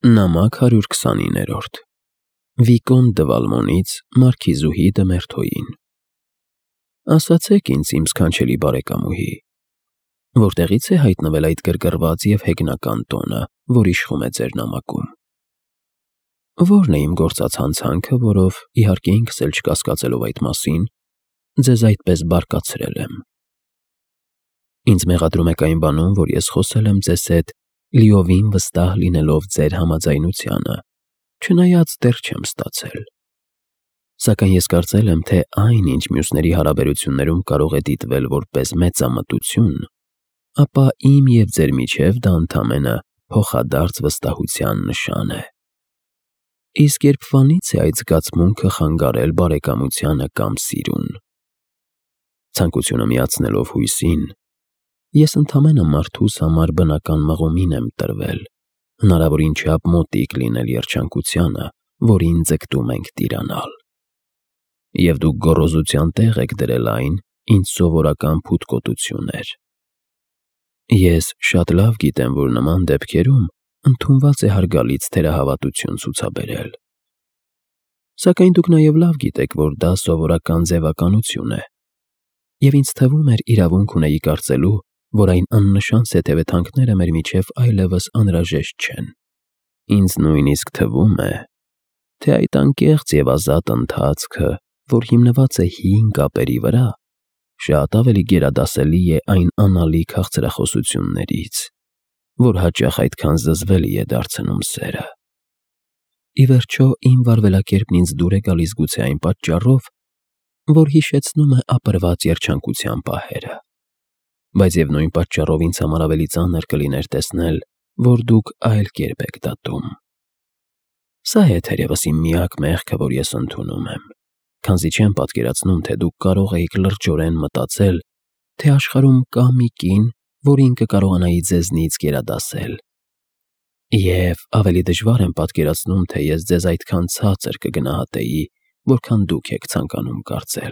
Նամակ 129-րդ Վիկոն դը Վալմոնից Մարքիզուհի դը Մերթոյին Ասացեք ինձ, իմ սքանչելի բարեկամուհի, որտեղից է հայտնվել այդ գրգռված և հեգնական տոնը, որ իշխում է ձեր նամակում։ Որն է իմ գործած հանցանքը, որով, իհարկե ինքս էլ չկասկածելով այդ մասին, ձեզ այդպես բարկացրել եմ։ Ինձ մեղադրում եք այն բանում, որ ես խոսել եմ ձեզ հետ լիովին վստահ լինելով ձեր համաձայնությանը, չնայած դեռ չեմ ստացել։ Սակայն ես կարծել եմ, թե այն, ինչ մյուսների հարաբերություններում կարող է դիտվել որպես մեծամտություն, ապա իմ և ձեր միջև դա ընդամենը փոխադարձ վստահության նշան է։ Իսկ երբվանից է այդ զգացմունքը խանգարել բարեկամությանը կամ սիրուն։ Ցանկությունը միացնելով հույսին, ես ընդամենը մարդուս համար բնական մղումին եմ տրվել, հնարավորին չափ մոտիկ լինել երջանկությանը, որին ձգտում ենք տիրանալ։ Եվ դուք գոռոզության տեղ եք դրել այն, ինչ սովորական փութկոտություն էր։ Ես շատ լավ գիտեմ, որ նման դեպքերում ընդունված է հարգալից թերահավատություն ցուցաբերել։ Սակայն դուք նաև լավ գիտեք, որ դա սովորական ձևականություն է, և ինձ թվում էր իրավունք ունեի կարծելու, որ այն աննշան սեթևեթանքները մեր միջև այլևս անհրաժեշտ չեն։ Ինձ նույնիսկ թվում է, թե այդ անկեղծ և ազատ ընթացքը, որ հիմնված է հին կապերի վրա, շատ ավելի գերադասելի է այն անալի քաղցրախոսություններից, որ հաճախ այդքան զզվելի է դարձնում սերը։ Ի վերջո, իմ վարվելակերպն ինձ դուր է գալիս գուցե այն պատճառով, որ հիշեցնում է ապրված երջանկության պահերը, բայց և նույն պատճառով ինձ համար ավելի ծանր կլիներ տեսնել, որ դուք այլ կերպ եք դատում։ Սա է թերևս իմ միակ մեղքը, որ ես ընդունում եմ, քանզի չեմ պատկերացնում, թե դուք կարող էիք լրջորեն մտածել, թե աշխարհում կա մի կին, որին կկարողանայի ձեզնից գերադասել։ Եվ ավելի դժվար եմ պատկերացնում, թե ես ձեզ այդքան ցածր կգնահատեի, որքան դուք եք ցանկանում կարծել։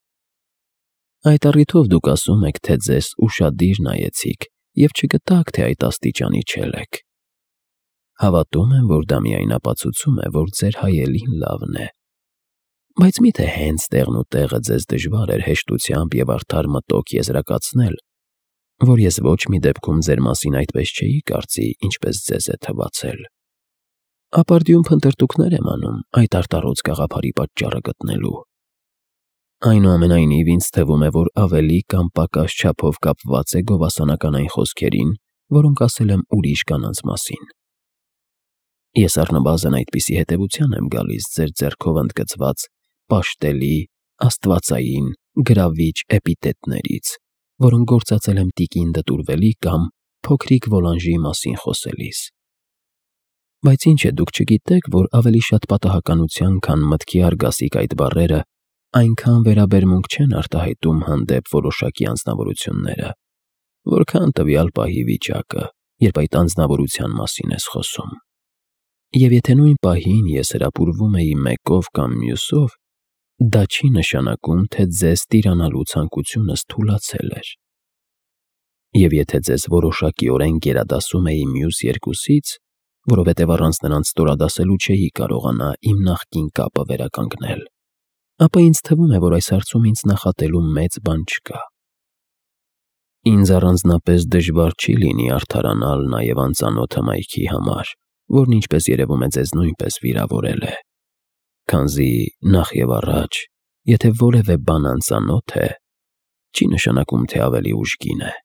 Այդ առիթով դուք ասում եք, թե ձեզ ուշադիր նայեցիք և չգտաք, թե այդ աստիճանի չել եք։ Հավատում եմ, որ դա միայն ապացուցում է, որ ձեր հայելին լավն է։ Բայց միթե հենց տեղն ու տեղը ձեզ դժվար էր հեշտությամբ և արդար մտոք եզրակացնել, որ ես ոչ մի դեպքում ձեր մասին այդպես չէի կարծի, ինչպես ձեզ է թվացել։ Ապարդյուն փնտրտուքներ եմ անում այդ արտառոց գաղափարի պատճառը գտնելու։ Այնուամենայնիվ, ինձ թվում է, որ ավելի կամ պակաս չափով կապված է գովասանական այն խոսքերին, որոնք ասել եմ ուրիշ կանանց մասին։ Ես առնվազն այդպիսի հետևության եմ գալիս ձեր ձեռքով ընդգծված պաշտելի, աստվածային, գրավիչ էպիտետներից, որոնք գործածել եմ տիկին Դտուրվելի կամ փոքրիկ Վոլանժի մասին խոսելիս։ Բայց ինչ է, դուք չգիտեք, որ ավելի շատ պատահականության, քան մտքի արգասիկ այդ բառերը այնքան վերաբերմունք չեն արտահայտում հանդեպ որոշակի անձնավորությունները, որքան տվյալ պահի վիճակը, երբ այդ անձնավորության մասին ես խոսում։ Եվ եթե նույն պահին ես հրապուրվում էի մեկով կամ մյուսով, դա չի նշանակում, թե ձեզ տիրանալու ցանկությունս թուլացել էր։ Եվ եթե ձեզ որոշակիորեն գերադասում էի մյուս երկուսից, որովհետև առանց նրանց ստորադասելու չէի կարողանա իմ նախկին կապը վերականգնել, ապա ինձ թվում է, որ այս հարցում ինձ նախատելու մեծ բան չկա։ Ինձ առանձնապես դժվար չի լինի արդարանալ նաև անծանոթ հմայքի համար, որն ինչպես երևում է ձեզ նույնպես վիրավորել է, քանզի նախ և առաջ, եթե որևէ բան անծանոթ է, չի նշանակում, թե ավելի ուժգին է։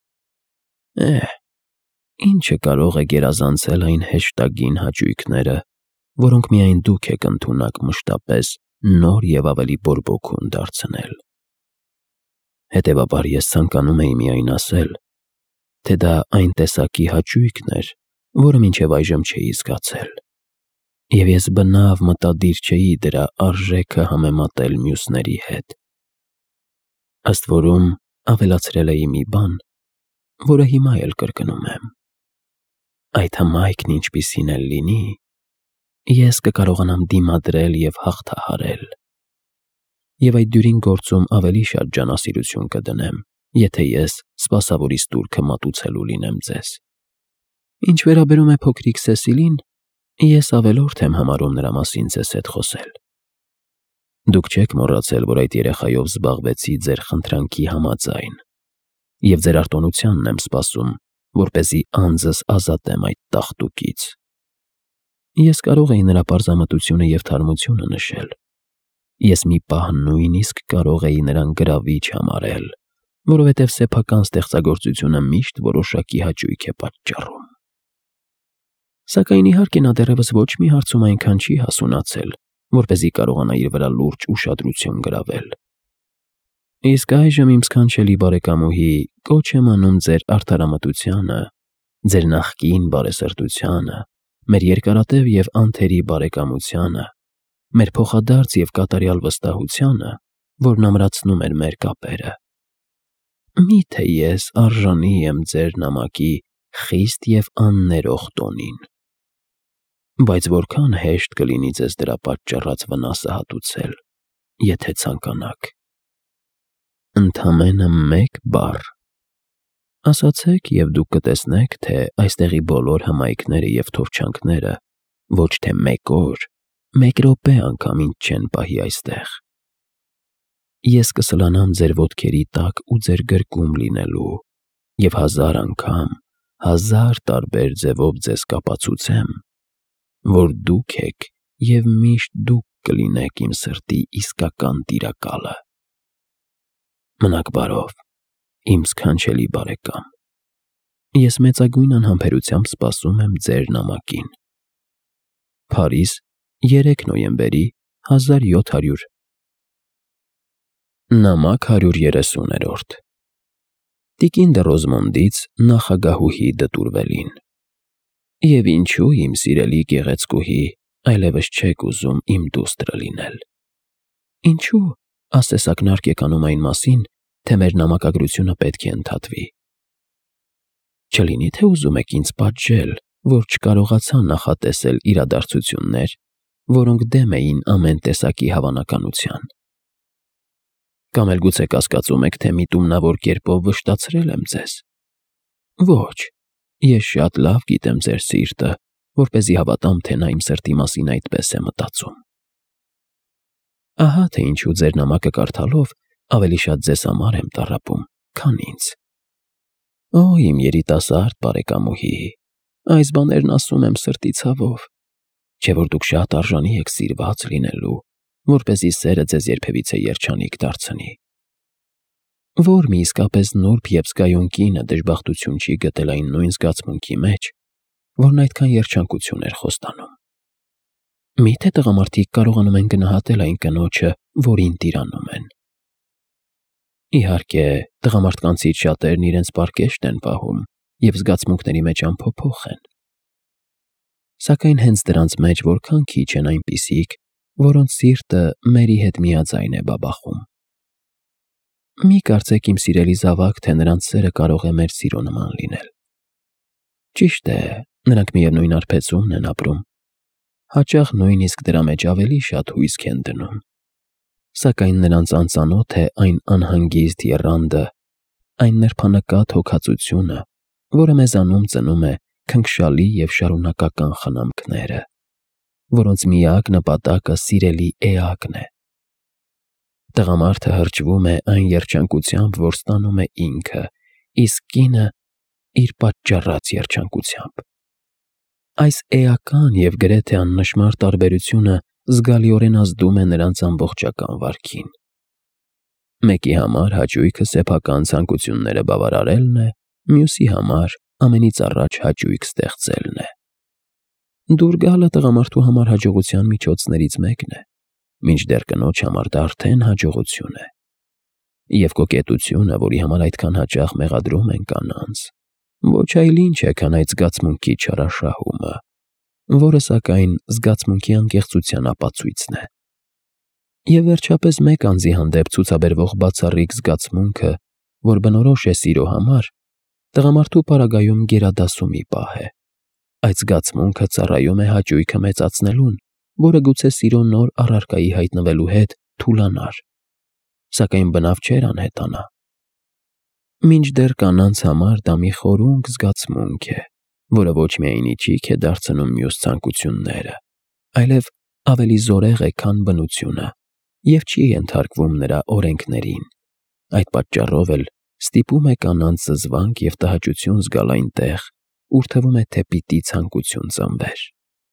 Ինչը կարող է գերազանցել այն հեշտագին հաճույքները, որոնք միայն դուք եք ընդունակ մշտապես նոր և ավելի բորբոքուն դարձնել։ Հետևաբար ես ցանկանում էի միայն ասել, թե դա այն տեսակի հաճույքն էր, որը մինչև այժմ չէի զգացել, և ես բնավ մտադիր չէի դրա արժեքը համեմատել մյուսների հետ։ Ըստ որում ավելացրել էի մի բան, որը հիմա էլ կրկնում եմ. այդ հմայքն ինչպիսին էլ լինի, ես կկարողանամ դիմադրել և հաղթահարել։ Եվ այդ դյուրին գործում ավելի շատ ջանասիրություն կդնեմ, եթե ես սպասավորիս տուրքը մատուցելու լինեմ ձեզ։ Ինչ վերաբերում է փոքրիկ Սեսիլին, Ես ավելորդ եմ համարում նրա մասին ձեզ հետ խոսել։ Դուք չեք մոռացել, որ այդ երեխայով զբաղվեցի ձեր խնդրանքի համաձայն, և ձեր արտոնությանն եմ սպասում, որպեսզի անձս ազատեմ այդ տաղտուկից։ Ես կարող էի նրա պարզամտությունը և թարմությունը նշել։ Ես մի պահ նույնիսկ կարող էի նրան գրավիչ համարել, որովհետև սեփական ստեղծագործությունը միշտ որոշակի հաճույք է պատճառում։ Սակայն իհարկե նա դեռևս ոչ մի հարցում այնքան չի հասունացել, որպեսզի կարողանա իր վրա լուրջ ուշադրություն գրավել։ Իսկ այժմ, իմ սքանչելի բարեկամուհի, կոչ եմ անում ձեր արդարամտությանը, ձեր նախկին բարեսրտությանը, մեր երկարատև և անթերի բարեկամությանը, մեր փոխադարձ և կատարյալ վստահությանը, որն ամրացնում էր մեր կապերը։ Միթե ես արժանի եմ ձեր նամակի խիստ և աններող տոնին։ Բայց որքան հեշտ կլինի ձեզ դրա պատճառած վնասը հատուցել, եթե ցանկանաք։ Ընդամենը մեկ բառ ասացեք, և դուք կտեսնեք, թե այստեղի բոլոր հմայքները և թովչանքները ոչ թե մեկ օր, մեկ րոպե անգամ ինձ չեն պահի այստեղ։ Ես կսլանամ ձեր ոտքերի տակ ու ձեր գրկում լինելու, և 1000 անգամ, 1000 տարբեր ձևով ձեզ կապացուցեմ, որ դուք եք և միշտ դուք կլինեք իմ սրտի իսկական տիրակալը։ Մնաք բարով, իմ սքանչելի բարեկամ։ Ես մեծագույն անհամբերությամբ սպասում եմ ձեր նամակին։ Փարիզ, 3 նոյեմբերի 1700։ Նամակ 130-րդ։ Տիկին դը Ռոզմոնդից նախագահուհի դտուրվելին։ Եվ ինչու, իմ սիրելի գեղեցկուհի, այլևս չեք ուզում իմ դուստրը լինել։ Ինչու, աստեսակնարկ եք անում այն մասին, թե մեր նամակագրությունը պետք է ընդհատվի։ Չլինի թե ուզում եք ինձ պատժել, որ չկարողացա նախատեսել իրադարձություններ, որոնք դեմ էին ամեն տեսակի հավանականության։ Կամ էլ գուցե կասկածում եք, թե միտումնավոր կերպով վշտացրել եմ ձեզ։ Ոչ, ես շատ լավ գիտեմ ձեր սիրտը, որպեսզի հավատամ, թե նա իմ սրտի մասին այդպես է մտածում։ Ահա թե ինչու ձեր նամակը կարդալով ավելի շատ ձեզ համար եմ տառապում, քան ինձ։ Օ, իմ երիտասարդ բարեկամուհի, այս բաներն ասում եմ սրտի ցավով, չէ՞ որ դուք շատ արժանի եք սիրված լինելու, որպեսզի սերը ձեզ երբևիցե երջանիկ դարձնի։ Որ մի իսկապես նուրբ և զգայուն կինը դժբախտություն չի գտել այն նույն զգացմունքի մեջ, որն այդքան երջանկություն էր խոստանում։ Միթե տղամարդիկ կարողանում են գնահատել այն կնոջը, որին տիրանում են։ Իհարկե, տղամարդկանցից շատերն իրենց պարկեշտ են պահում և զգացմունքների մեջ անփոփոխ են։ Սակայն հենց դրանց մեջ որքան քիչ են այնպիսիք, որոնց սիրտը մերի հետ միաձայն է բաբախում։ Մի կարծեք, իմ սիրելի զավակ, թե նրանց սերը կարող է մեր սիրո նման լինել։ Ճիշտ է, նրանք միևնույն արբեցումն են ապրում, հաճախ նույնիսկ դրա մեջ ավելի շատ հույսք են դնում, սակայն նրանց անծանոթ է այն անհանգիստ եռանդը, այն նրբանկատ հոգածությունը, որը մեզանում ծնում է քնքշալի և շարունակական խնամքները, որոնց միակ նպատակը սիրելի էակն է։ Տղամարդը հրճվում է այն երջանկությամբ, որ ստանում է ինքը, իսկ կինը իր պատճառած երջանկությամբ։ Այս էական և գրեթե աննշմար տարբերությունը զգալիորեն ազդում է նրանց ամբողջական վարքին։ Մեկի համար հաճույքը սեփական ցանկությունները բավարարելն է, մյուսի համար ամենից առաջ հաճույք ստեղծելն է։ Դուր գալը տղամարդու համար հաջողության միջոցներից մեկն է, մինչդեռ կնոջ համար դա արդեն հաջողություն է։ Եվ կոկետությունը, որի համար այդքան հաճախ մեղադրում են կանանց, ոչ այլ ինչ է, քան այդ զգացմունքի չարաշահումը, որը սակայն զգացմունքի անկեղծության ապացույցն է։ Եվ վերջապես մեկ անձի հանդեպ ցուցաբերվող բացառիկ զգացմունքը, որ բնորոշ է սիրո համար, տղամարդու պարագայում գերադասումի պահ է։ Այդ զգացմունքը ծառայում է հաճույքը մեծացնելուն, որը գուցե սիրո նոր առարկայի հայտնվելու հետ թուլանար, սակայն բնավ չէր անհետանա։ Մինչդեռ կանանց համար դա մի խորունկ զգացմունք է, որը ոչ միայն իջիկ է դարձնում մյուս ցանկությունները, այլև ավելի զորեղ է, քան բնությունը և չի ենթարկվում նրա օրենքներին։ Այդ պատճառով էլ ստիպում է կանանց զզվանք և տհաճություն զգալ այնտեղ, ուր թվում է, թե պիտի ցանկություն ծնվեր։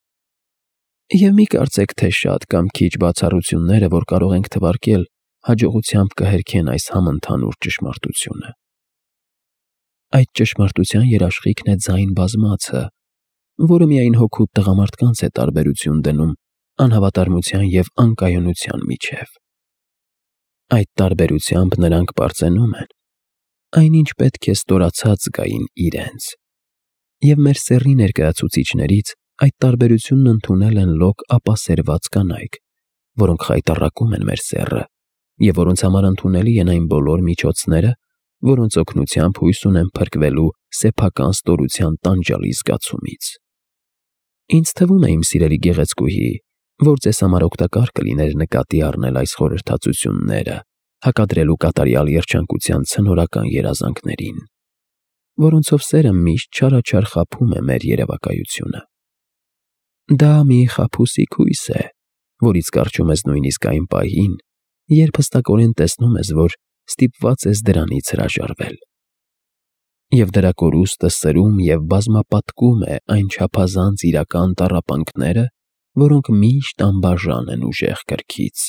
Եվ մի կարծեք, թե շատ կամ քիչ բացառությունները, որ կարող ենք թվարկել, հաջողությամբ կհերքեն այս համընդհանուր ճշմարտությունը։ Այդ ճշմարտության երաշխիքն է ձայն բազմացը, որը միայն հոգուտ տղամարդկանց է տարբերություն դնում անհավատարմության և անկայունության միջև։ Այդ տարբերությամբ նրանք պարծենում են, այնինչ պետք է ստորացած զգային իրենց, և մեր սեռի ներկայացուցիչներից այդ տարբերությունն ընդունել են լոկ ապասերված կանայք, որոնք խայտառակում են մեր սեռը և որոնց համար ընդունելի են այն բոլոր միջոցները, որոնց օգնությամբ հույս ունեն փրկվելու սեփական ստորության տանջալի զգացումից։ Ինձ թվում է, իմ սիրելի գեղեցկուհի, որ ձեզ համար օգտակար կլիներ նկատի առնել այս խորհրդածությունները, հակադրելու կատարյալ երջանկության ցնորական երազանքներին, որոնցով սերը միշտ չարաչար խաբում է մեր երևակայությունը։ Դա մի խաբուսիկ հույս է, որից կառչում ես նույնիսկ այն պահին, երբ հստակորեն տեսնում ես, որ ստիպված ես դրանից հրաժարվել։ Եվ դրա կորուստը սրում և բազմապատկում է այն չափազանց իրական տառապանքները, որոնք միշտ անբաժան են ուժեղ կրքից։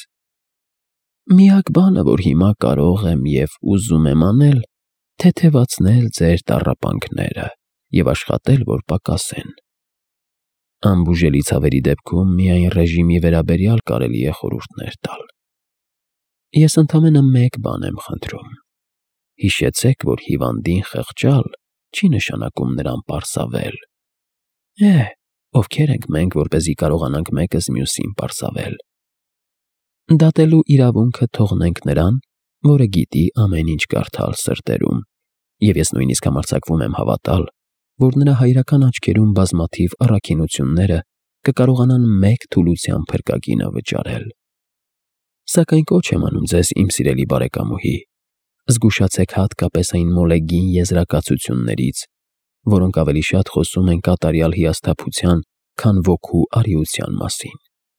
Միակ բանը, որ հիմա կարող եմ և ուզում եմ անել, թեթևացնել ձեր տառապանքները և աշխատել, որ պակասեն։ Անբուժելի ցավերի դեպքում միայն ռեժիմի վերաբերյալ կարելի է խորհուրդներ տալ։ Ես ընդամենը մեկ բան եմ խնդրում. հիշեցեք, որ հիվանդին խղճալ չի նշանակում նրան պարսավել։ Ովքե՞ր ենք մենք, որպեսզի կարողանանք մեկս մյուսին պարսավել։ Դատելու իրավունքը թողնենք նրան, որը գիտի ամեն ինչ կարդալ սրտերում, և ես նույնիսկ համարձակվում եմ հավատալ, որ նրա հայրական աչքերում բազմաթիվ առաքինությունները կկարողանան մեկ թուլության փրկագինը վճարել։ Սակայն կոչ եմ անում ձեզ, իմ սիրելի բարեկամուհի, զգուշացեք հատկապես այն մոլեգին եզրակացություններից, որոնք ավելի շատ խոսում են կատարյալ հիասթափության, քան ոգու արիության մասին։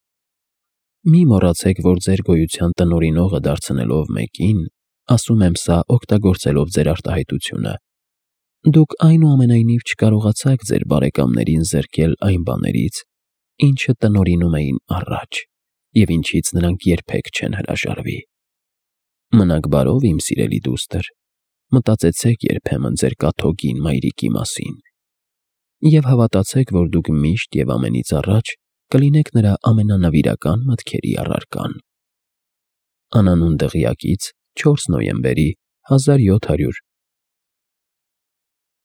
Մի մոռացեք, որ ձեր գոյության տնօրինողը դարձնելով մեկին, ասում եմ սա օգտագործելով ձեր արտահայտությունը, դուք այնուամենայնիվ չկարողացաք ձեր բարեկամներին զրկել այն բաներից, ինչը տնօրինում էին առաջ, և ինչից նրանք երբեք չեն հրաժարվի։ Մնաք բարով, իմ սիրելի դուստր, մտածեցեք երբեմն ձեր կաթոկին մայրիկի մասին, և հավատացեք, որ դուք միշտ և ամենից առաջ կլինեք նրա ամենանվիրական մտքերի առարկան։ Անանուն դղյակից 4 նոյեմբերի 1700